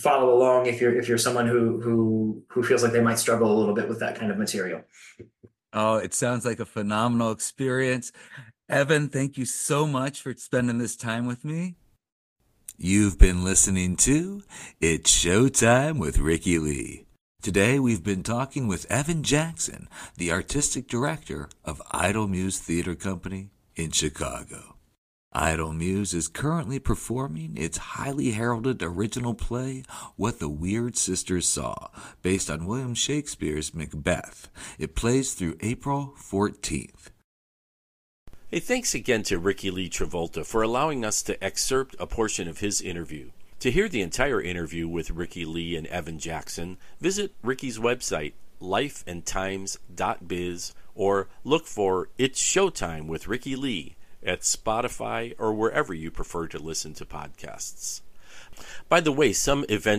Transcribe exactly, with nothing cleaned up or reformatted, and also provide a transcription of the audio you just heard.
follow along if you're if you're someone who who who feels like they might struggle a little bit with that kind of material. Oh, it sounds like a phenomenal experience. Evan, thank you so much for spending this time with me. You've been listening to It's Showtime with Ricky Lee. Today we've been talking with Evan Jackson, the artistic director of Idle Muse Theater Company in Chicago. Idle Muse is currently performing its highly heralded original play, What the Weird Sisters Saw, based on William Shakespeare's Macbeth. It plays through April fourteenth. Hey, thanks again to Ricky Lee Travolta for allowing us to excerpt a portion of his interview. To hear the entire interview with Ricky Lee and Evan Jackson, visit Ricky's website, life and times dot biz, or look for It's Showtime with Ricky Lee at Spotify or wherever you prefer to listen to podcasts. By the way, some events